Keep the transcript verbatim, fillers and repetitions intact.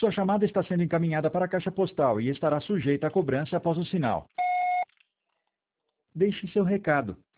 Sua chamada está sendo encaminhada para a caixa postal e estará sujeita a cobrança após o sinal. Deixe seu recado.